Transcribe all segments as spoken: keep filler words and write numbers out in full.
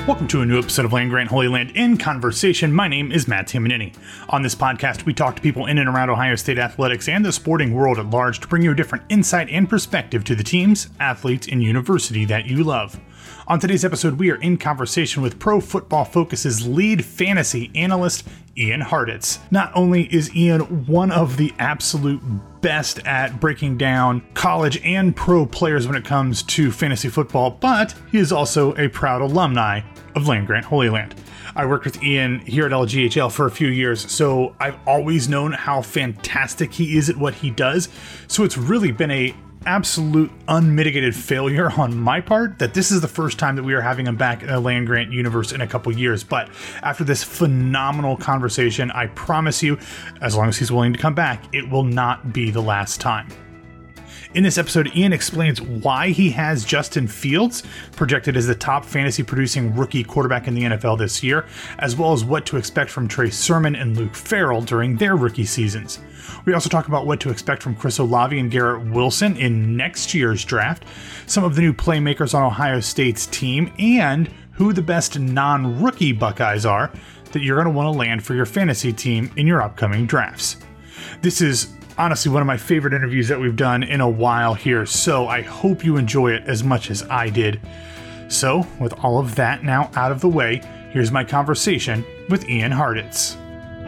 Welcome to a new episode of Land Grant Holy Land in Conversation. My name is Matt Tamanini. On this podcast, we talk to people in and around Ohio State athletics and the sporting world at large to bring you a different insight and perspective to the teams, athletes, and university that you love. On today's episode, we are in conversation with Pro Football Focus's lead fantasy analyst, Ian Hartitz. Not only is Ian one of the absolute best at breaking down college and pro players when it comes to fantasy football, but he is also a proud alumni of Land Grant Holy Land. I worked with Ian here at L G H L for a few years, so I've always known how fantastic he is at what he does. So it's really been a absolute unmitigated failure on my part that this is the first time that we are having him back in the Land Grant universe in a couple years. But after this phenomenal conversation, I promise you, as long as he's willing to come back, it will not be the last time. In this episode, Ian explains why he has Justin Fields projected as the top fantasy producing rookie quarterback in the N F L this year, as well as what to expect from Trey Sermon and Luke Farrell during their rookie seasons. We also talk about what to expect from Chris Olave and Garrett Wilson in next year's draft, some of the new playmakers on Ohio State's team, and who the best non-rookie Buckeyes are that you're going to want to land for your fantasy team in your upcoming drafts. This is honestly one of my favorite interviews that we've done in a while here, so I hope you enjoy it as much as I did. So, with all of that now out of the way, here's my conversation with Ian Hartitz.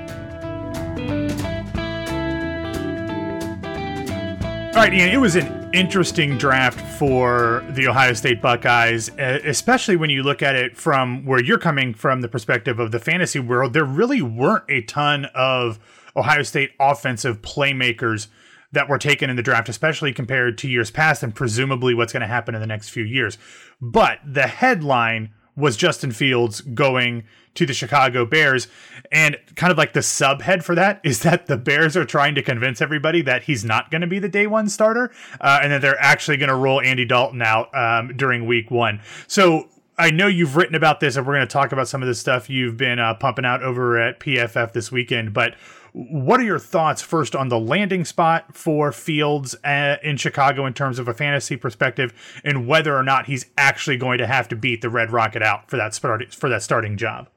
All right, Ian, it was an interesting draft for the Ohio State Buckeyes, especially when you look at it from where you're coming from, the perspective of the fantasy world. There really weren't a ton of Ohio State offensive playmakers that were taken in the draft, especially compared to years past and presumably what's going to happen in the next few years. But the headline was Justin Fields going to the Chicago Bears, and kind of like the subhead for that is that the Bears are trying to convince everybody that he's not going to be the day one starter, uh, and that they're actually going to roll Andy Dalton out um, during week one. So I know you've written about this, and we're going to talk about some of the stuff you've been uh, pumping out over at P F F this weekend, but what are your thoughts first on the landing spot for Fields uh, in Chicago in terms of a fantasy perspective, and whether or not he's actually going to have to beat the Red Rocket out for that start, for that starting job?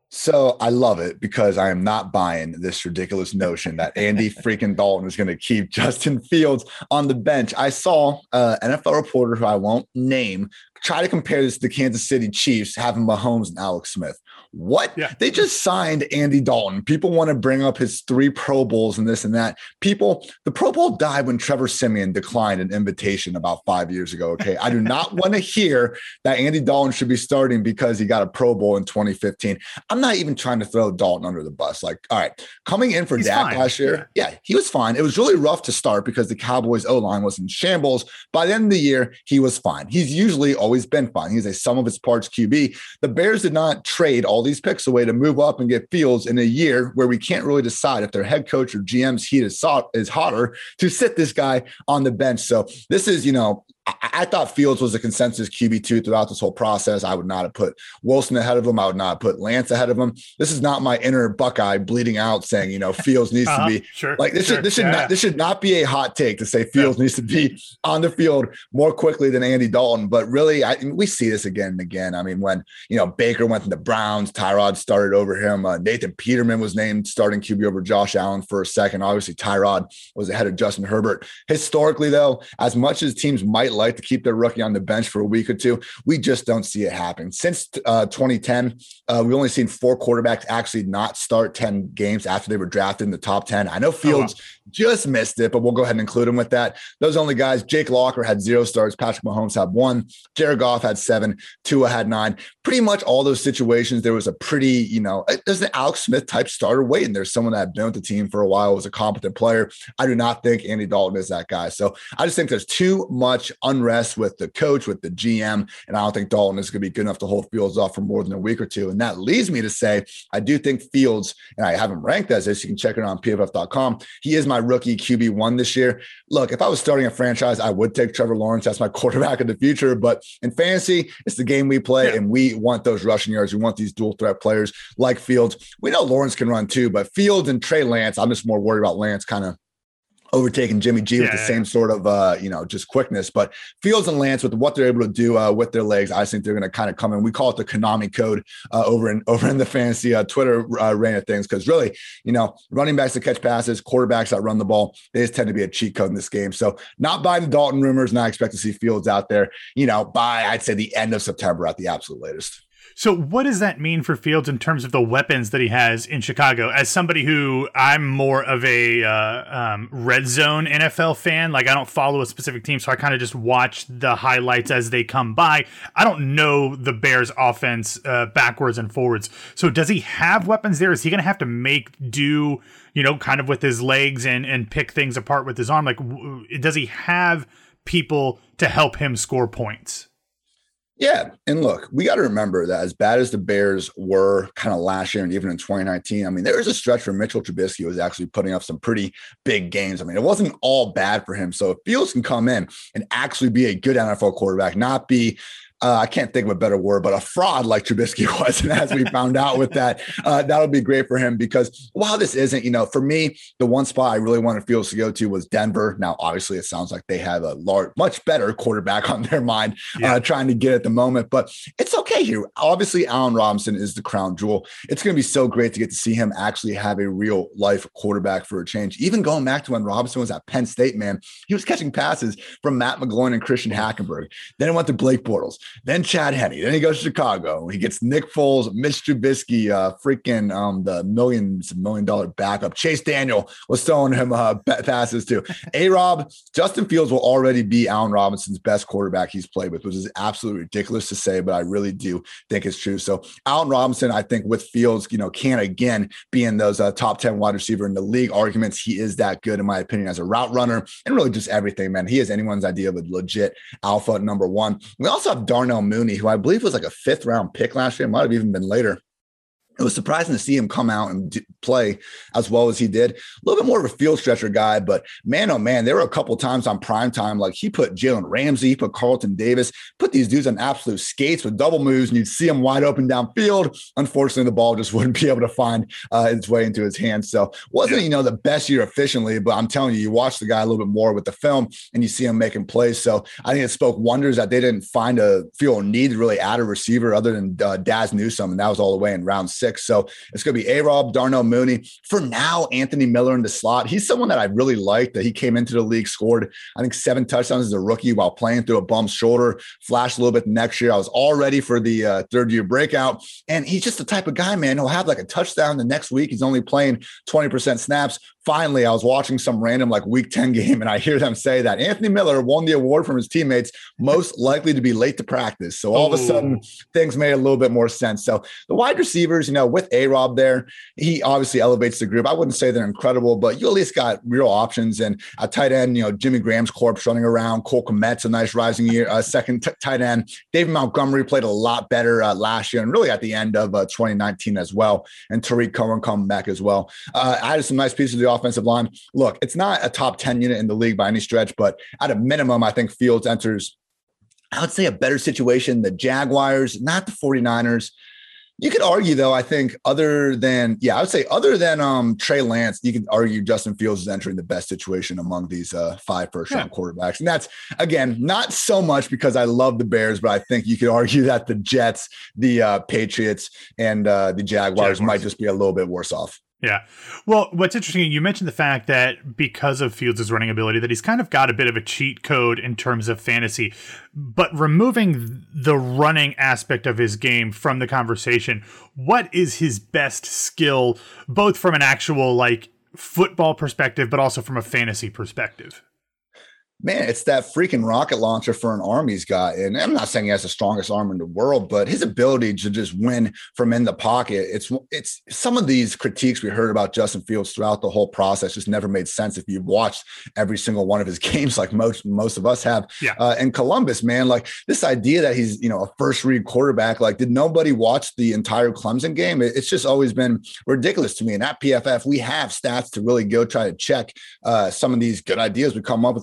So I love it because I am not buying this ridiculous notion that Andy freaking Dalton is going to keep Justin Fields on the bench. I saw uh, an N F L reporter who I won't name try to compare this to the Kansas City Chiefs having Mahomes and Alex Smith. What? Yeah. They just signed Andy Dalton. People want to bring up his three Pro Bowls and this and that. People, the Pro Bowl died when Trevor Siemian declined an invitation about five years ago. Okay. I do not want to hear that Andy Dalton should be starting because he got a Pro Bowl in twenty fifteen. I'm not even trying to throw Dalton under the bus. Like, all right, coming in for He's Dak fine. last year. Yeah. yeah, he was fine. It was really rough to start because the Cowboys O-line was in shambles. By the end of the year, he was fine. He's usually always been fine. He's a sum of his parts Q B. The Bears did not trade all these picks away to move up and get Fields in a year where we can't really decide if their head coach or G M's heat is, is hotter to sit this guy on the bench. So this is, you know, I, I thought Fields was a consensus Q B two throughout this whole process. I would not have put Wilson ahead of him. I would not have put Lance ahead of him. This is not my inner Buckeye bleeding out saying, you know, Fields needs uh-huh, to be sure, like this. Sure, should, this should yeah, not, yeah. this should not be a hot take to say Fields yeah. needs to be on the field more quickly than Andy Dalton. But really, I, we see this again and again. I mean, when, you know, Baker went to the Browns, Tyrod started over him. Uh, Nathan Peterman was named starting Q B over Josh Allen for a second. Obviously, Tyrod was ahead of Justin Herbert. Historically, though, as much as teams might like to keep their rookie on the bench for a week or two, we just don't see it happen. Since uh, twenty ten, uh, we've only seen four quarterbacks actually not start ten games after they were drafted in the top ten. I know Fields oh, wow. just missed it, but we'll go ahead and include him with that. Those only guys, Jake Locker had zero starts. Patrick Mahomes had one. Jared Goff had seven. Tua had nine. Pretty much all those situations, there was a pretty, you know, there's an Alex Smith type starter waiting. There's someone that had been with the team for a while, was a competent player. I do not think Andy Dalton is that guy. So I just think there's too much unrest with the coach, with the G M, and I don't think Dalton is going to be good enough to hold Fields off for more than a week or two. And that leads me to say, I do think Fields, and I have him ranked as this, you can check it on P F F dot com. He is my rookie Q B one this year. Look, if I was starting a franchise, I would take Trevor Lawrence as my quarterback of the future. But in fantasy, it's the game we play, yeah. and we want those rushing yards. We want these dual threat players like Fields. We know Lawrence can run too, but Fields and Trey Lance, I'm just more worried about Lance kind of overtaking Jimmy G yeah, with the yeah, same yeah. sort of, uh, you know, just quickness. But Fields and Lance, with what they're able to do uh, with their legs, I think they're going to kind of come in. We call it the Konami code uh, over in over in the fantasy uh, Twitter uh, reign of things, because really, you know, running backs that catch passes, quarterbacks that run the ball, they just tend to be a cheat code in this game. So not buying the Dalton rumors, and I expect to see Fields out there, you know, by, I'd say, the end of September at the absolute latest. So what does that mean for Fields in terms of the weapons that he has in Chicago? As somebody who I'm more of a uh, um, red zone N F L fan, like I don't follow a specific team, so I kind of just watch the highlights as they come by. I don't know the Bears offense uh, backwards and forwards. So does he have weapons there? Is he going to have to make do, you know, kind of with his legs and, and pick things apart with his arm? Like, w- does he have people to help him score points? Yeah. And look, we got to remember that as bad as the Bears were kind of last year and even in twenty nineteen, I mean, there was a stretch where Mitchell Trubisky was actually putting up some pretty big games. I mean, it wasn't all bad for him. So if Fields can come in and actually be a good N F L quarterback, not be Uh, I can't think of a better word, but a fraud like Trubisky was. And as we found out with that, uh, that'll be great for him, because while this isn't, you know, for me, the one spot I really wanted Fields to go to was Denver. Now, obviously, it sounds like they have a large, much better quarterback on their mind yeah. uh, trying to get at the moment, but it's okay here. Obviously, Allen Robinson is the crown jewel. It's going to be so great to get to see him actually have a real life quarterback for a change. Even going back to when Robinson was at Penn State, man, he was catching passes from Matt McGloin and Christian Hackenberg. Then it went to Blake Bortles. Then Chad Henne. Then he goes to Chicago. He gets Nick Foles, Mitch Trubisky, uh, freaking um, the millions, million dollar backup. Chase Daniel was throwing him uh, passes too. A-Rob, Justin Fields will already be Allen Robinson's best quarterback he's played with, which is absolutely ridiculous to say, but I really do think it's true. So Allen Robinson, I think with Fields, you know, can again be in those uh, top ten wide receiver in the league arguments. He is that good, in my opinion, as a route runner and really just everything, man. He is anyone's idea of a legit alpha number one. We also have Darnell Mooney, who I believe was like a fifth round pick last year. It might have even been later. It was surprising to see him come out and d- play as well as he did. A little bit more of a field stretcher guy, but man, oh man, there were a couple of times on primetime, like he put Jalen Ramsey, he put Carlton Davis, put these dudes on absolute skates with double moves, and you'd see him wide open downfield. Unfortunately, the ball just wouldn't be able to find uh, its way into his hands. So wasn't, you know, the best year efficiently, but I'm telling you, you watch the guy a little bit more with the film and you see him making plays. So I think it spoke wonders that they didn't find a feel a need to really add a receiver other than uh, Daz Newsome, and that was all the way in round six. So it's going to be A-Rob, Darnell Mooney. For now, Anthony Miller in the slot. He's someone that I really liked, that he came into the league, scored, I think, seven touchdowns as a rookie while playing through a bum shoulder, flashed a little bit next year. I was all ready for the uh, third year breakout. And he's just the type of guy, man, he'll have like a touchdown the next week. He's only playing twenty percent snaps. Finally, I was watching some random like week ten game, and I hear them say that Anthony Miller won the award from his teammates, most likely to be late to practice. So all Ooh. of a sudden, things made a little bit more sense. So the wide receivers, you know, with A-Rob there, he obviously elevates the group. I wouldn't say they're incredible, but you at least got real options. And a tight end, you know, Jimmy Graham's corpse running around. Cole Kmet's a nice rising year, uh, second t- tight end. David Montgomery played a lot better uh, last year and really at the end of uh, twenty nineteen as well. And Tariq Cohen coming back as well. Uh, added some nice pieces of the offensive line. Look, it's not a top ten unit in the league by any stretch, but at a minimum, I think Fields enters, I would say, a better situation. The Jaguars, not the 49ers. You could argue, though, I think other than, yeah, I would say other than um, Trey Lance, you could argue Justin Fields is entering the best situation among these uh, five first-round yeah. quarterbacks. And that's, again, not so much because I love the Bears, but I think you could argue that the Jets, the uh, Patriots, and uh, the Jaguars, Jaguars might just be a little bit worse off. Yeah. Well, what's interesting, you mentioned the fact that because of Fields' running ability, that he's kind of got a bit of a cheat code in terms of fantasy, but removing the running aspect of his game from the conversation, what is his best skill, both from an actual like football perspective, but also from a fantasy perspective? Man, it's that freaking rocket launcher for an arm he's got. And I'm not saying he has the strongest arm in the world, but his ability to just win from in the pocket. It's it's some of these critiques we heard about Justin Fields throughout the whole process just never made sense if you've watched every single one of his games, like most most of us have. Yeah. Uh, in Columbus, man, like this idea that he's, you know, a first read quarterback, like did nobody watch the entire Clemson game? It, it's just always been ridiculous to me. And at P F F, we have stats to really go try to check uh, some of these good ideas we come up with while watching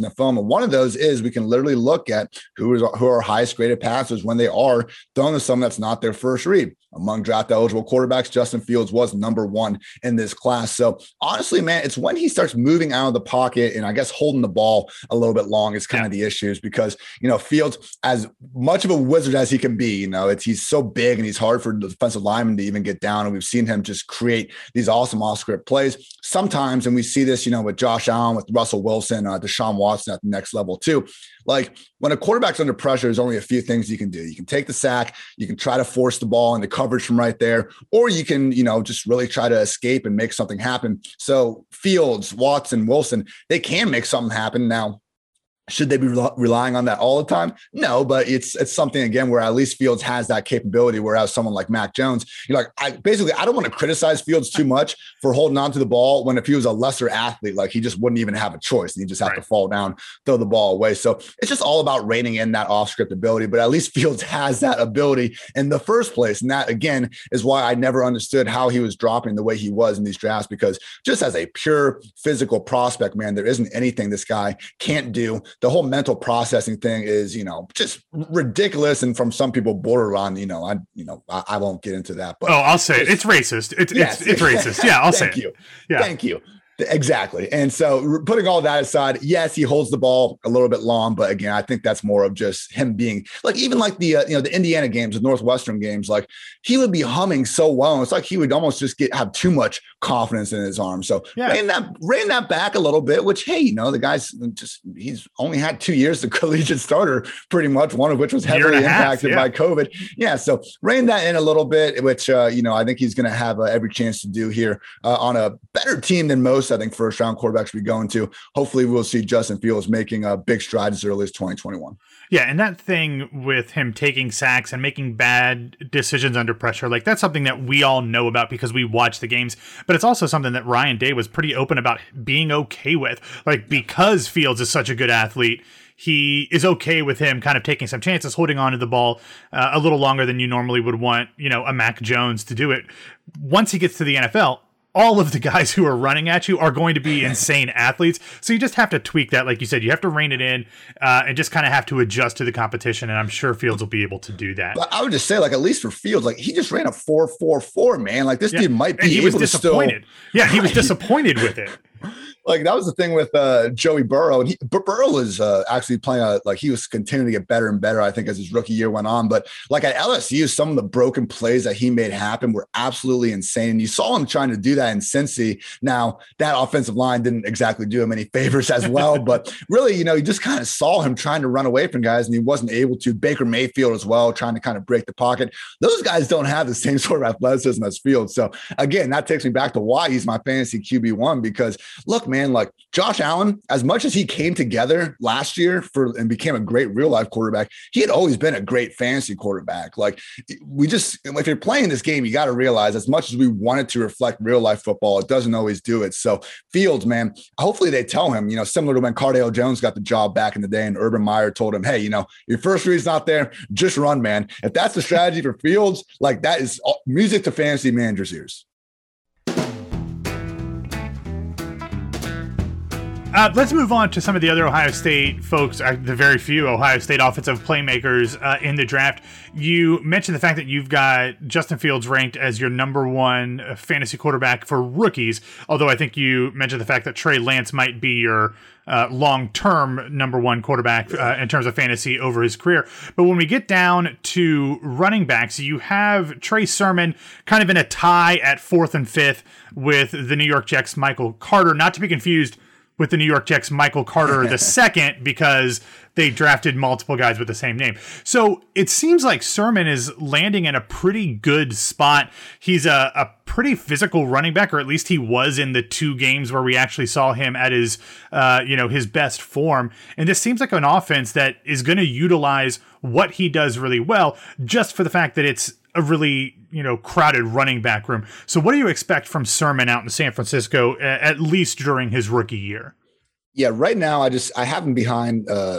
the film. And one of those is we can literally look at who is who are highest graded passers when they are thrown to someone that's not their first read. Among draft eligible quarterbacks, Justin Fields was number one in this class. So honestly, man, it's when he starts moving out of the pocket and I guess holding the ball a little bit long is kind yeah. of the issues because, you know, Fields, as much of a wizard as he can be, you know, it's he's so big and he's hard for the defensive lineman to even get down. And we've seen him just create these awesome off-script plays sometimes. And we see this, you know, with Josh Allen, with Russell Wilson, uh, Deshaun Watson at the next level too. Like when a quarterback's under pressure, there's only a few things you can do. You can take the sack, you can try to force the ball into coverage from right there, or you can, you know, just really try to escape and make something happen. So Fields, Watson, Wilson, they can make something happen. Now, should they be re- relying on that all the time? No, but it's it's something, again, where at least Fields has that capability, whereas someone like Mac Jones, you're like, I basically, I don't want to criticize Fields too much for holding on to the ball when if he was a lesser athlete, like he just wouldn't even have a choice. And he just have right. to fall down, throw the ball away. So it's just all about reining in that off-script ability, but at least Fields has that ability in the first place. And that, again, is why I never understood how he was dropping the way he was in these drafts, because just as a pure physical prospect, man, there isn't anything this guy can't do. The whole mental processing thing is, you know, just ridiculous. And from some people borderline, you know, I, you know, I, I won't get into that, but oh, I'll say it. It's racist. It's, yes. it's, it's racist. Yeah. I'll say it. you. Yeah. Thank you. Exactly. And so putting all that aside, yes, he holds the ball a little bit long, but again, I think that's more of just him being like, even like the, uh, you know, the Indiana games, the Northwestern games, like he would be humming so well. It's like he would almost just get, have too much confidence in his arm. So yeah. rein that, rein that back a little bit, which, hey, you know, the guy's just, he's only had two years of collegiate starter, pretty much, one of which was heavily impacted half, yeah. by COVID. Yeah. So rein that in a little bit, which, uh, you know, I think he's going to have uh, every chance to do here uh, on a better team than most. I think first round quarterbacks we going to. Hopefully we'll see Justin Fields making a big stride as early as twenty twenty-one. Yeah, and that thing with him taking sacks and making bad decisions under pressure, like that's something that we all know about because we watch the games, but it's also something that Ryan Day was pretty open about being okay with. Like because Fields is such a good athlete, he is okay with him kind of taking some chances, holding on to the ball uh, a little longer than you normally would want, you know, a Mac Jones to do it. Once he gets to the N F L, all of the guys who are running at you are going to be insane athletes. So you just have to tweak that. Like you said, you have to rein it in uh, and just kind of have to adjust to the competition. And I'm sure Fields will be able to do that. But I would just say, like, at least for Fields, like he just ran a four four four, man. Like this yeah. dude might be and he able was disappointed. To still... Yeah, he was disappointed with it. Like that was the thing with uh, Joey Burrow. And he, Burrow was uh, actually playing a, like he was continuing to get better and better, I think, as his rookie year went on. But like at L S U, some of the broken plays that he made happen were absolutely insane. And you saw him trying to do that in Cincy. Now, that offensive line didn't exactly do him any favors as well. But really, you know, you just kind of saw him trying to run away from guys and he wasn't able to. Baker Mayfield as well, trying to kind of break the pocket. Those guys don't have the same sort of athleticism as Fields. So again, that takes me back to why he's my fantasy Q B one, because look, man, like Josh Allen, as much as he came together last year for and became a great real life quarterback, he had always been a great fantasy quarterback. Like we just, if you're playing this game, you got to realize as much as we want it to reflect real life football, it doesn't always do it. So Fields, man, hopefully they tell him, you know, similar to when Cardale Jones got the job back in the day and Urban Meyer told him, hey, you know, your first read's not there, just run, man. If that's the strategy for Fields, like that is music to fantasy managers' ears. Uh, let's move on to some of the other Ohio State folks, uh, the very few Ohio State offensive playmakers uh, in the draft. You mentioned the fact that you've got Justin Fields ranked as your number one fantasy quarterback for rookies, although I think you mentioned the fact that Trey Lance might be your uh, long-term number one quarterback uh, in terms of fantasy over his career. But when we get down to running backs, you have Trey Sermon kind of in a tie at fourth and fifth with the New York Jets' Michael Carter, not to be confused with the New York Jets' Michael Carter the second, because they drafted multiple guys with the same name. So it seems like Sermon is landing in a pretty good spot. He's a, a pretty physical running back, or at least he was in the two games where we actually saw him at his, uh, you know, his best form. And this seems like an offense that is going to utilize what he does really well, just for the fact that it's a really, you know, crowded running back room. So what do you expect from Sermon out in San Francisco, at least during his rookie year? Yeah, right now I just I have him behind uh,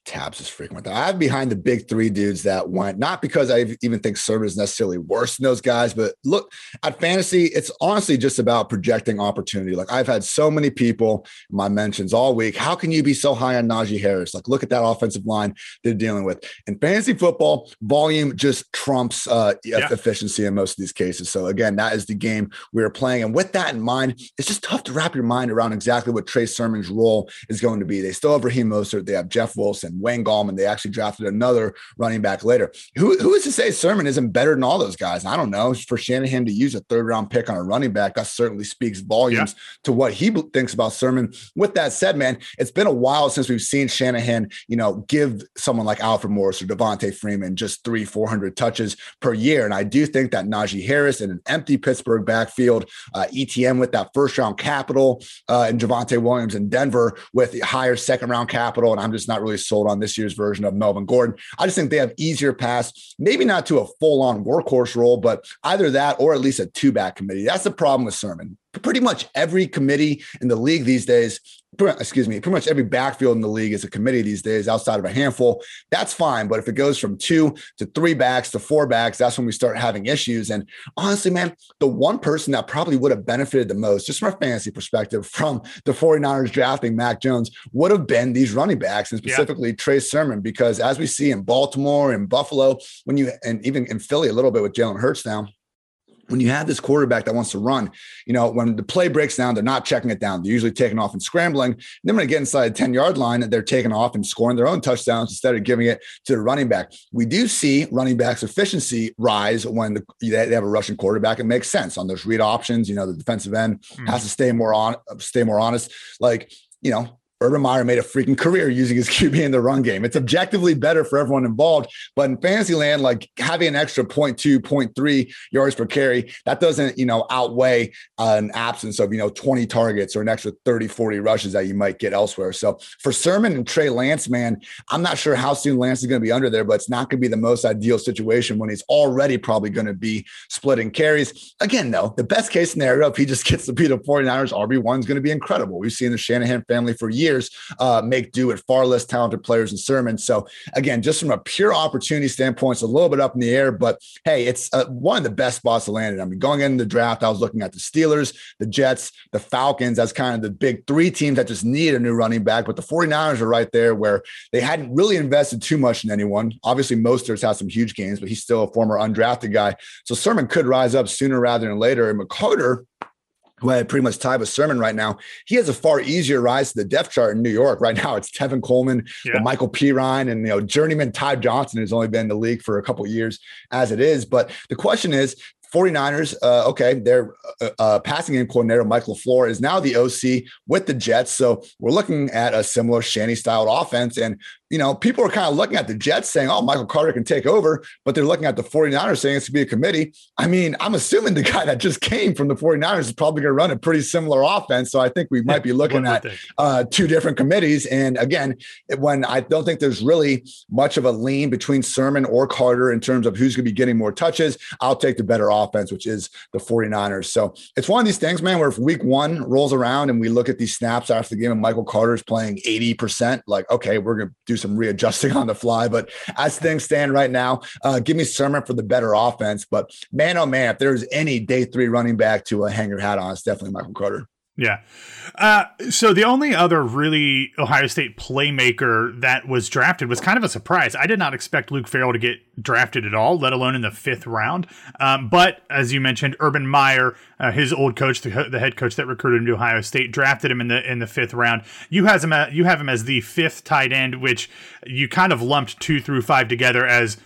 Tabs is freaking with that. I have behind the big three dudes that went, not because I even think Sermon is necessarily worse than those guys, but look at fantasy. It's honestly just about projecting opportunity. Like I've had so many people in my mentions all week. How can you be so high on Najee Harris? Like look at that offensive line they're dealing with. In fantasy football, volume just trumps uh, yeah. efficiency in most of these cases. So again, that is the game we are playing. And with that in mind, it's just tough to wrap your mind around exactly what Trey Sermon's role is going to be. They still have Raheem Mostert. They have Jeff Wilson, Wayne Gallman. They actually drafted another running back later. Who, who is to say Sermon isn't better than all those guys? I don't know. For Shanahan to use a third round pick on a running back, that certainly speaks volumes yeah. to what he thinks about Sermon. With that said, man, it's been a while since we've seen Shanahan, you know, give someone like Alfred Morris or Devontae Freeman just three, four hundred touches per year. And I do think that Najee Harris in an empty Pittsburgh backfield, uh, E T N with that first round capital, uh, and Javonte Williams in Denver with higher second round capital. And I'm just not really sold on this year's version of Melvin Gordon. I just think they have easier paths, maybe not to a full-on workhorse role, but either that or at least a two-back committee. That's the problem with Sermon. Pretty much every committee in the league these days, excuse me, pretty much every backfield in the league is a committee these days outside of a handful. That's fine. But if it goes from two to three backs to four backs, that's when we start having issues. And honestly, man, the one person that probably would have benefited the most, just from a fantasy perspective, from the 49ers drafting Mac Jones would have been these running backs, and specifically yeah. Trey Sermon, because as we see in Baltimore and Buffalo, when you, and even in Philly a little bit with Jalen Hurts now, when you have this quarterback that wants to run, you know, when the play breaks down, they're not checking it down. They're usually taking off and scrambling. And then when they get inside the ten-yard line, they're taking off and scoring their own touchdowns instead of giving it to the running back. We do see running backs' efficiency rise when the, they have a rushing quarterback. It makes sense on those read options. You know, the defensive end mm. has to stay more on, stay more honest. Like, you know, Urban Meyer made a freaking career using his Q B in the run game. It's objectively better for everyone involved. But in fantasy land, like having an extra zero point two, zero point three yards per carry, that doesn't, you know, outweigh uh, an absence of, you know, twenty targets or an extra thirty, forty rushes that you might get elsewhere. So for Sermon and Trey Lance, man, I'm not sure how soon Lance is going to be under there, but it's not going to be the most ideal situation when he's already probably going to be splitting carries. Again, though, the best case scenario, if he just gets to beat the 49ers, R B one is going to be incredible. We've seen the Shanahan family for years. years uh, make do with far less talented players than Sermon. So again, just from a pure opportunity standpoint, it's a little bit up in the air, but hey, it's uh, one of the best spots to land in. I mean, going into the draft, I was looking at the Steelers, the Jets, the Falcons. That's kind of the big three teams that just need a new running back, but the 49ers are right there where they hadn't really invested too much in anyone. Obviously, Mostert's had some huge games, but he's still a former undrafted guy. So Sermon could rise up sooner rather than later. And McCarter, who I pretty much tied with Sermon right now, he has a far easier rise to the depth chart in New York. Right now, it's Tevin Coleman, yeah. Michael Pirine, and you know journeyman Ty Johnson, who's only been in the league for a couple of years as it is. But the question is, 49ers, uh, okay, their uh, uh, passing game coordinator, Mike LaFleur, is now the O C with the Jets. So we're looking at a similar Shanny-styled offense. And, you know, people are kind of looking at the Jets saying, oh, Michael Carter can take over, but they're looking at the 49ers saying it's going to be a committee. I mean, I'm assuming the guy that just came from the 49ers is probably going to run a pretty similar offense. So I think we might be looking at uh, two different committees. And again, when I don't think there's really much of a lean between Sermon or Carter in terms of who's going to be getting more touches, I'll take the better offense, which is the 49ers. So it's one of these things, man, where if week one rolls around and we look at these snaps after the game and Michael Carter's playing eighty percent, like, okay, we're going to do some readjusting on the fly. But as things stand right now, uh, give me Sermon for the better offense. But man, oh man, if there's any day three running back to uh, hang your hat on, it's definitely Michael Carter. Yeah. Uh, so the only other really Ohio State playmaker that was drafted was kind of a surprise. I did not expect Luke Farrell to get drafted at all, let alone in the fifth round. Um, but as you mentioned, Urban Meyer, uh, his old coach, the, the head coach that recruited him to Ohio State, drafted him in the in the fifth round. You has him at, you have him as the fifth tight end, which you kind of lumped two through five together as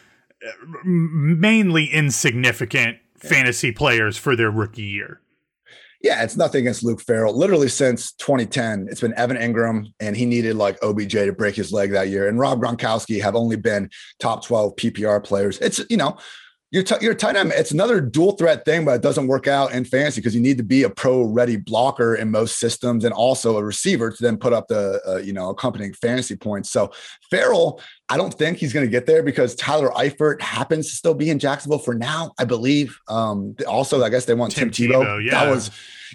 mainly insignificant fantasy players for their rookie year. Yeah, it's nothing against Luke Farrell. Literally since twenty ten, it's been Evan Ingram, and he needed like O B J to break his leg that year. And Rob Gronkowski have only been top twelve P P R players. It's, you know, You're, t- you're tight end. It's another dual threat thing, but it doesn't work out in fantasy because you need to be a pro ready blocker in most systems and also a receiver to then put up the, uh, you know, accompanying fantasy points. So Farrell, I don't think he's going to get there because Tyler Eifert happens to still be in Jacksonville for now, I believe. Um, also, I guess they want Tim, Tim Tebow. Tebow yeah. That was,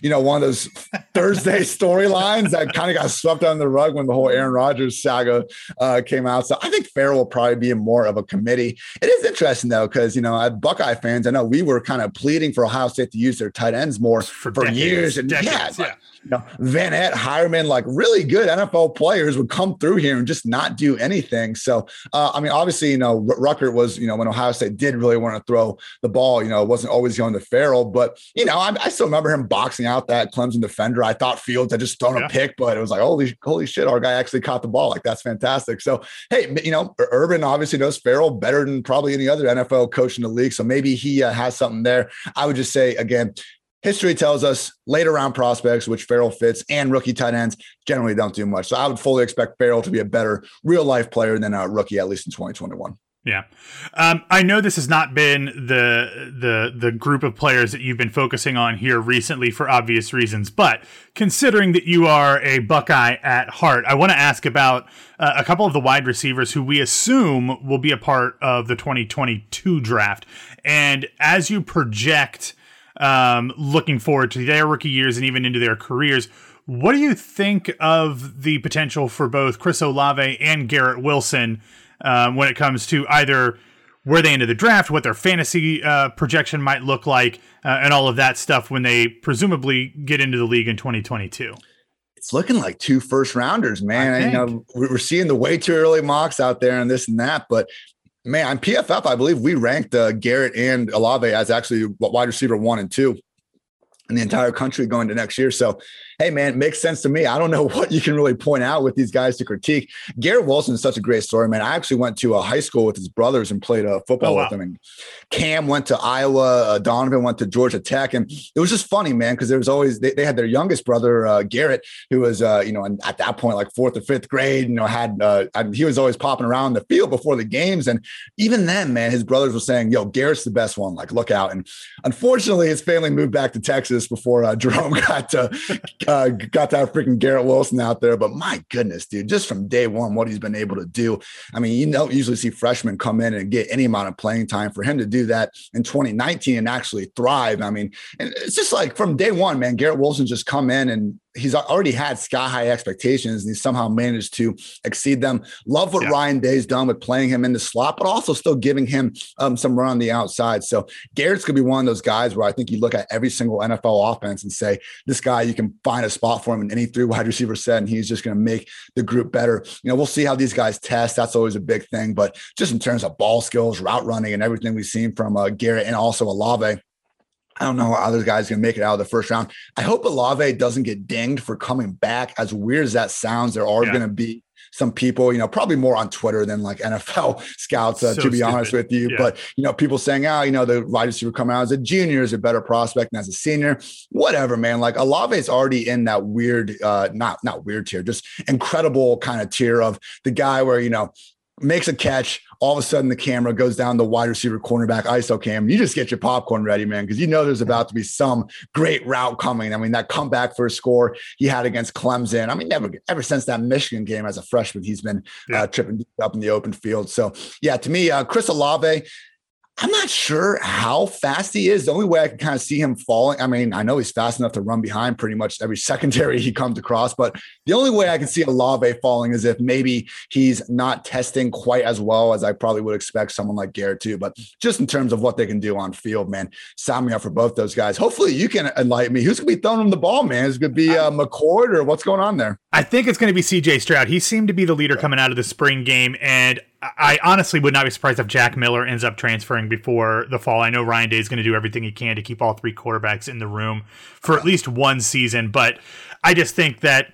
you know, one of those Thursday storylines that kind of got swept under the rug when the whole Aaron Rodgers saga uh, came out. So I think Ferrell will probably be more of a committee. It is interesting though, because, you know, as Buckeye fans, I know we were kind of pleading for Ohio State to use their tight ends more for, for decades, years. And decades, yeah, yeah. You know, Van Ett, Hireman, like really good N F L players would come through here and just not do anything. So, uh, I mean, obviously, you know, Ruckert was, you know, when Ohio State did really want to throw the ball, you know, it wasn't always going to Ferrell, but, you know, I, I still remember him boxing out that Clemson defender. I thought Fields had just thrown yeah. a pick, but it was like, holy, holy shit, our guy actually caught the ball. Like, that's fantastic. So, hey, you know, Urban obviously knows Ferrell better than probably any other N F L coach in the league. So maybe he uh, has something there. I would just say, again, history tells us later round prospects, which Ferrell fits, and rookie tight ends generally don't do much. So I would fully expect Ferrell to be a better real life player than a rookie, at least in twenty twenty-one. Yeah. Um, I know this has not been the the the group of players that you've been focusing on here recently for obvious reasons, but considering that you are a Buckeye at heart, I want to ask about uh, a couple of the wide receivers who we assume will be a part of the twenty twenty-two draft. And as you project um, looking forward to their rookie years and even into their careers, what do you think of the potential for both Chris Olave and Garrett Wilson Um, when it comes to either where they ended the draft, what their fantasy uh, projection might look like, uh, and all of that stuff when they presumably get into the league in twenty twenty-two? It's looking like two first rounders, man. You know, we're seeing the way too early mocks out there and this and that, but man, on P F F, I believe we ranked uh, Garrett and Olave as actually wide receiver one and two in the entire country going to next year. So, hey, man, it makes sense to me. I don't know what you can really point out with these guys to critique. Garrett Wilson is such a great story, man. I actually went to a high school with his brothers and played uh, football oh, wow. with them. And Cam went to Iowa. Uh, Donovan went to Georgia Tech. And it was just funny, man, because there was always, they, they had their youngest brother, uh, Garrett, who was, uh, you know, at that point, like fourth or fifth grade, you know, had, uh, he was always popping around the field before the games. And even then, man, his brothers were saying, yo, Garrett's the best one. Like, look out. And unfortunately, his family moved back to Texas before uh, Jerome got to, uh, got to have freaking Garrett Wilson out there. But my goodness, dude, just from day one, what he's been able to do. I mean, you don't usually see freshmen come in and get any amount of playing time. For him to do that in twenty nineteen and actually thrive. I mean, and it's just like from day one, man, Garrett Wilson just come in and he's already had sky high expectations and he somehow managed to exceed them. Love what yeah. Ryan Day's done with playing him in the slot, but also still giving him um, some run on the outside. So Garrett's going to be one of those guys where I think you look at every single N F L offense and say, this guy, you can find a spot for him in any three wide receiver set, and he's just going to make the group better. You know, we'll see how these guys test. That's always a big thing, but just in terms of ball skills, route running, and everything we've seen from uh, Garrett and also Olave, I don't know how other guys can make it out of the first round. I hope Olave doesn't get dinged for coming back. As weird as that sounds, there are yeah. going to be some people, you know, probably more on Twitter than like N F L scouts, uh, so to be stupid. honest with you. Yeah. But, you know, people saying, oh, you know, the wide receiver coming out as a junior is a better prospect than as a senior. Whatever, man. Like Olave is already in that weird, uh, not, not weird tier, just incredible kind of tier of the guy where, you know, makes a catch, all of a sudden the camera goes down the wide receiver cornerback I S O cam. You just get your popcorn ready, man, because you know there's about to be some great route coming. I mean, that comeback for a score he had against Clemson. I mean, never ever since that Michigan game as a freshman, he's been yeah. uh, tripping up in the open field. So, yeah, to me, uh, Chris Olave, I'm not sure how fast he is. The only way I can kind of see him falling, I mean, I know he's fast enough to run behind pretty much every secondary he comes across, but the only way I can see Olave falling is if maybe he's not testing quite as well as I probably would expect someone like Garrett to. But just in terms of what they can do on field, man, sign me up for both those guys. Hopefully you can enlighten me. Who's going to be throwing him the ball, man? Is it going to be uh, McCord or what's going on there? I think it's going to be C J Stroud. He seemed to be the leader coming out of the spring game, and I honestly would not be surprised if Jack Miller ends up transferring before the fall. I know Ryan Day is going to do everything he can to keep all three quarterbacks in the room for at least one season, but I just think that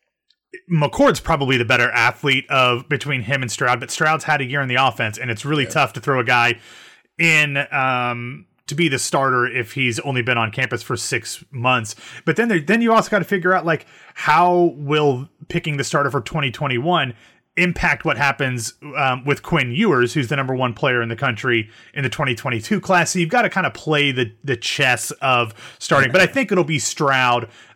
McCord's probably the better athlete of between him and Stroud, but Stroud's had a year in the offense, and it's really yeah. tough to throw a guy in um, to be the starter if he's only been on campus for six months. But then there, then you also got to figure out, like, how will picking the starter for twenty twenty-one impact what happens um, with Quinn Ewers, who's the number one player in the country in the twenty twenty-two class. So you've got to kind of play the the chess of starting. But I think it'll be Stroud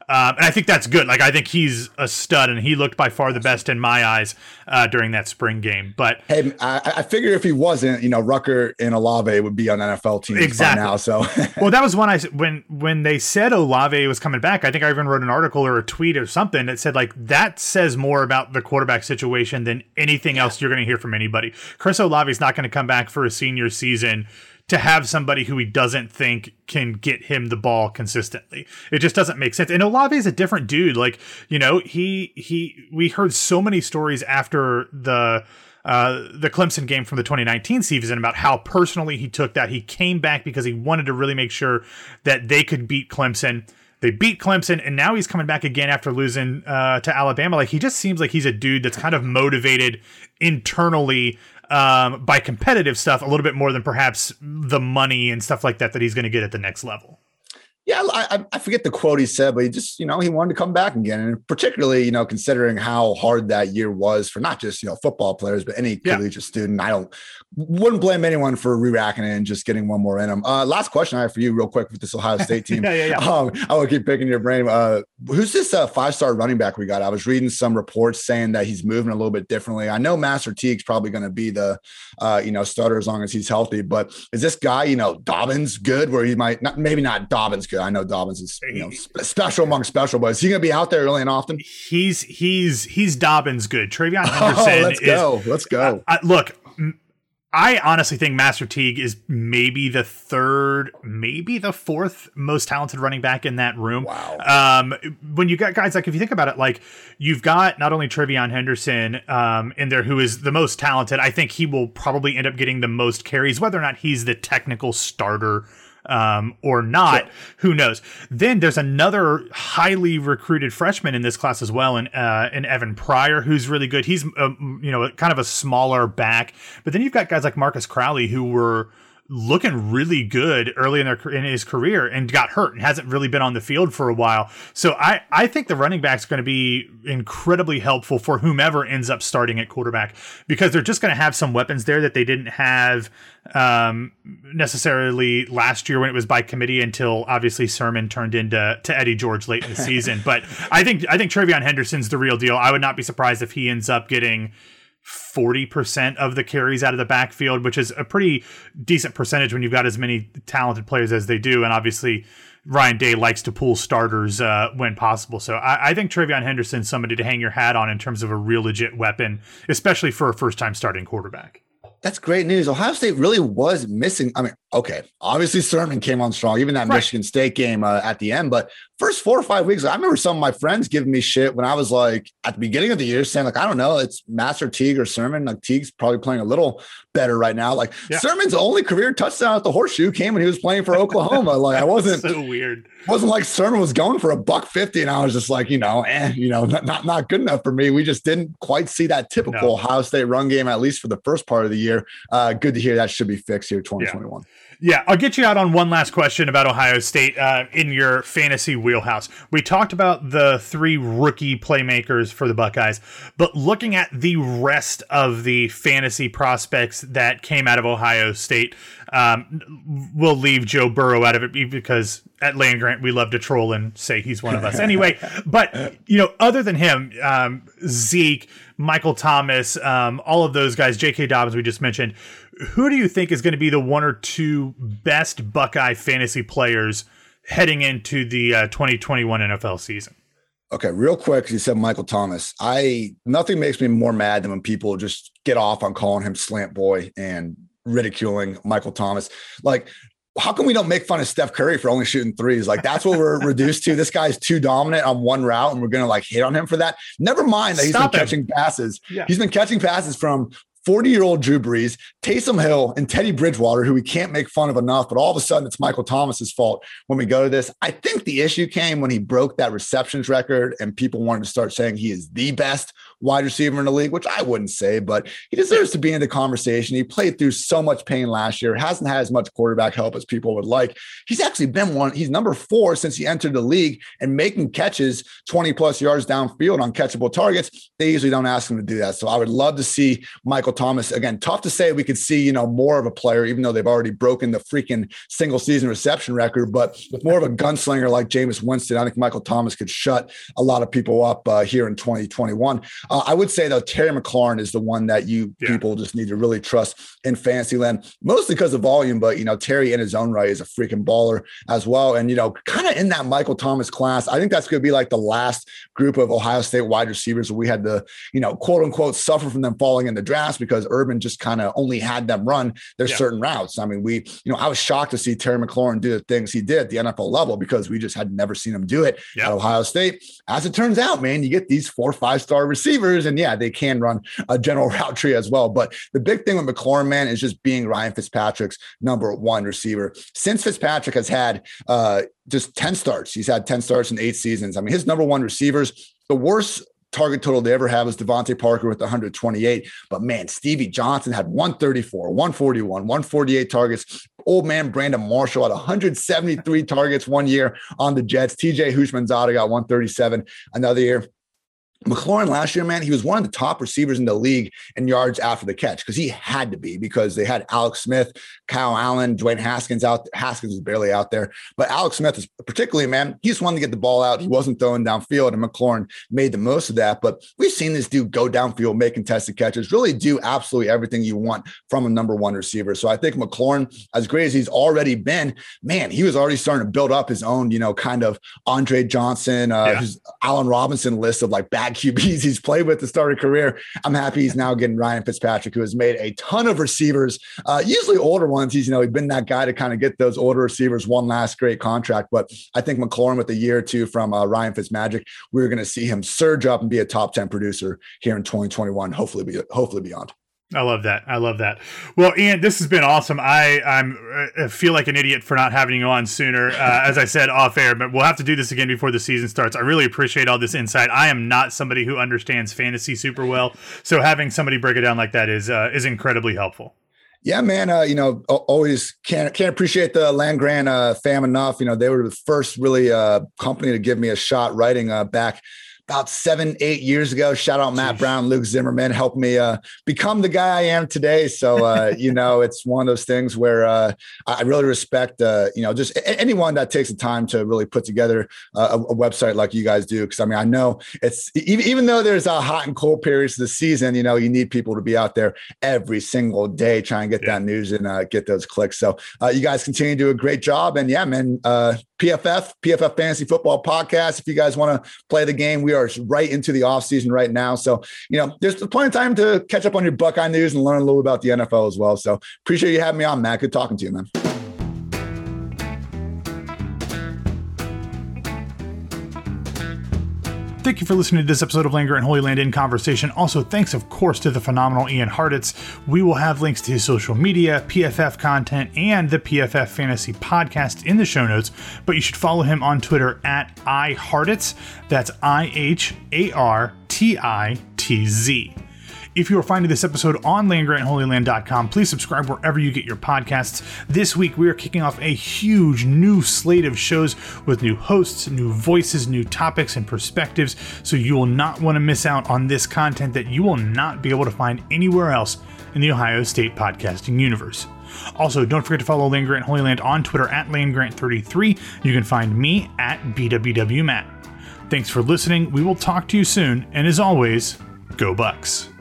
Um, and I think that's good. Like, I think he's a stud, and he looked by far the best in my eyes uh, during that spring game. But hey, I, I figure if he wasn't, you know, Rucker and Olave would be on N F L teams exactly by now. So, well, that was when I when when they said Olave was coming back. I think I even wrote an article or a tweet or something that said like that says more about the quarterback situation than anything else you're going to hear from anybody. Chris Olave is not going to come back for a senior season to have somebody who he doesn't think can get him the ball consistently. It just doesn't make sense. And Olave is a different dude. Like, you know, he, he, we heard so many stories after the, uh, the Clemson game from the twenty nineteen season about how personally he took that. He came back because he wanted to really make sure that they could beat Clemson. They beat Clemson, and now he's coming back again after losing uh, to Alabama. Like, he just seems like he's a dude that's kind of motivated internally um, by competitive stuff a little bit more than perhaps the money and stuff like that that he's going to get at the next level. Yeah, I, I forget the quote he said, but he just, you know, he wanted to come back again. And particularly, you know, considering how hard that year was for not just, you know, football players, but any yeah. collegiate student. I don't, wouldn't blame anyone for re-racking it and just getting one more in them. Uh, last question I have for you real quick with this Ohio State team. yeah, yeah, yeah. Um, I will keep picking your brain. Uh, who's this uh, five-star running back we got? I was reading some reports saying that he's moving a little bit differently. I know Master Teague's probably going to be the, uh, you know, starter as long as he's healthy, but is this guy, you know, Dobbins good where he might not, maybe not Dobbins good. I know Dobbins is, you know, special among special, but is he going to be out there early and often? He's, he's, he's Dobbins good. TreVeyon Henderson. Oh, let's is, go. Let's go. Uh, look, I honestly think Master Teague is maybe the third, maybe the fourth most talented running back in that room. Wow. Um, when you got guys like, if you think about it, like you've got not only TreVeyon Henderson um, in there, who is the most talented. I think he will probably end up getting the most carries, whether or not he's the technical starter um, or not, sure. Who knows? Then there's another highly recruited freshman in this class as well, and uh, in Evan Pryor, who's really good. He's uh, you know kind of a smaller back, but then you've got guys like Marcus Crowley who were looking really good early in their in his career and got hurt and hasn't really been on the field for a while. So I, I think the running back's going to be incredibly helpful for whomever ends up starting at quarterback, because they're just going to have some weapons there that they didn't have um, necessarily last year when it was by committee, until obviously Sermon turned into to Eddie George late in the season. But I think I think TreVeyon Henderson's the real deal. I would not be surprised if he ends up getting forty percent of the carries out of the backfield, which is a pretty decent percentage when you've got as many talented players as they do. And obviously Ryan Day likes to pull starters uh, when possible. So I, I think TreVeyon Henderson's somebody to hang your hat on in terms of a real legit weapon, especially for a first time starting quarterback. That's great news. Ohio State really was missing. I mean, okay, obviously Sermon came on strong, even that right. Michigan State game uh, at the end, but first four or five weeks, I remember some of my friends giving me shit when I was like at the beginning of the year saying like, I don't know, it's Master Teague or Sermon. Like Teague's probably playing a little better right now. Like yeah. Sermon's only career touchdown at the Horseshoe came when he was playing for Oklahoma. Like I wasn't so weird. Wasn't like Sermon was going for a buck fifty and I was just like, you know, eh, you know, not, not, not good enough for me. We just didn't quite see that typical no. Ohio State run game, at least for the first part of the year. Uh, good to hear that should be fixed here twenty twenty-one. Yeah. Yeah, I'll get you out on one last question about Ohio State uh, in your fantasy wheelhouse. We talked about the three rookie playmakers for the Buckeyes, but looking at the rest of the fantasy prospects that came out of Ohio State, um, we'll leave Joe Burrow out of it because at Land Grant we love to troll and say he's one of us anyway. But you know, other than him, um, Zeke, Michael Thomas, um, all of those guys, J K. Dobbins, we just mentioned. Who do you think is going to be the one or two best Buckeye fantasy players heading into the uh, twenty twenty-one N F L season? Okay, real quick, you said Michael Thomas. I nothing makes me more mad than when people just get off on calling him slant boy and ridiculing Michael Thomas. Like, how come we don't make fun of Steph Curry for only shooting threes? Like, that's what we're reduced to. This guy's too dominant on one route, and we're going to like hit on him for that. Never mind that he's Stop been him. catching passes. Yeah. He's been catching passes from forty-year-old Drew Brees, Taysom Hill, and Teddy Bridgewater, who we can't make fun of enough, but all of a sudden it's Michael Thomas's fault when we go to this. I think the issue came when he broke that receptions record and people wanted to start saying he is the best wide receiver in the league, which I wouldn't say, but he deserves to be in the conversation. He played through so much pain last year, hasn't had as much quarterback help as people would like. He's actually been one, he's number four since he entered the league and making catches twenty plus yards downfield on catchable targets. They usually don't ask him to do that. So I would love to see Michael Michael Thomas, again, tough to say we could see, you know, more of a player, even though they've already broken the freaking single season reception record. But with more of a gunslinger like Jameis Winston, I think Michael Thomas could shut a lot of people up uh, here in twenty twenty-one. Uh, I would say, though, Terry McLaurin is the one that you yeah. people just need to really trust in fantasy land, mostly because of volume. But, you know, Terry in his own right is a freaking baller as well. And, you know, kind of in that Michael Thomas class, I think that's going to be like the last group of Ohio State wide receivers where we had to, you know, quote unquote, suffer from them falling in the drafts because Urban just kind of only had them run their yeah. certain routes. I mean, we, you know, I was shocked to see Terry McLaurin do the things he did at the N F L level because we just had never seen him do it yeah. at Ohio State. As it turns out, man, you get these four or five star receivers and yeah, they can run a general route tree as well. But the big thing with McLaurin, man, is just being Ryan Fitzpatrick's number one receiver. Since Fitzpatrick has had uh, just ten starts, he's had ten starts in eight seasons. I mean, his number one receivers, the worst target total they ever have was Devontae Parker with one hundred twenty-eight. But man, Stevie Johnson had one thirty-four, one forty-one, one forty-eight targets. Old man Brandon Marshall had one hundred seventy-three targets one year on the Jets. T J Houshmandzadeh got one thirty-seven another year. McLaurin last year, man, he was one of the top receivers in the league in yards after the catch because he had to be because they had Alex Smith, Kyle Allen, Dwayne Haskins out. Haskins was barely out there, but Alex Smith is particularly, man, he just wanted to get the ball out. He wasn't throwing downfield, and McLaurin made the most of that. But we've seen this dude go downfield, make contested catches, really do absolutely everything you want from a number one receiver. So I think McLaurin, as great as he's already been, man, he was already starting to build up his own, you know, kind of Andre Johnson, uh, yeah. his Allen Robinson list of like bad Q Bs he's played with to start a career. I'm happy he's now getting Ryan Fitzpatrick, who has made a ton of receivers, uh, usually older ones. He's, you know, he's been that guy to kind of get those older receivers one last great contract. But I think McLaurin with a year or two from uh, Ryan Fitzmagic, we're going to see him surge up and be a top ten producer here in twenty twenty-one, hopefully, be, hopefully beyond. I love that. I love that. Well, Ian, this has been awesome. I I'm I feel like an idiot for not having you on sooner, uh, as I said off air, but we'll have to do this again before the season starts. I really appreciate all this insight. I am not somebody who understands fantasy super well, so having somebody break it down like that is uh, is incredibly helpful. Yeah, man. Uh, you know, always can't can't appreciate the Land Grant uh, fam enough. You know, they were the first really uh, company to give me a shot writing uh, back about seven, eight years ago. Shout out Matt Jeez. Brown, Luke Zimmerman, helped me uh, become the guy I am today. So, uh, you know, it's one of those things where uh, I really respect, uh, you know, just a- anyone that takes the time to really put together uh, a, a website like you guys do. Because, I mean, I know it's even, even though there's a hot and cold periods of the season, you know, you need people to be out there every single day trying to get yeah. that news and uh, get those clicks. So uh, you guys continue to do a great job. And yeah, man, uh, P F F, P F F Fantasy Football Podcast. If you guys want to play the game, we are right into the off season right now. So, you know, there's plenty of time to catch up on your Buckeye news and learn a little about the N F L as well. So appreciate you having me on, Matt. Good talking to you, man. Thank you for listening to this episode of Land Grant Holy Land in Conversation. Also, thanks, of course, to the phenomenal Ian Hartitz. We will have links to his social media, P F F content, and the P F F Fantasy Podcast in the show notes, but you should follow him on Twitter at iHartitz. That's I H A R T I T Z. If you are finding this episode on land grant holy land dot com, please subscribe wherever you get your podcasts. This week, we are kicking off a huge new slate of shows with new hosts, new voices, new topics, and perspectives, so you will not want to miss out on this content that you will not be able to find anywhere else in the Ohio State podcasting universe. Also, don't forget to follow Land Grant Holy Land on Twitter at land grant thirty-three. You can find me at B W W Matt. Thanks for listening. We will talk to you soon, and as always, go Bucks.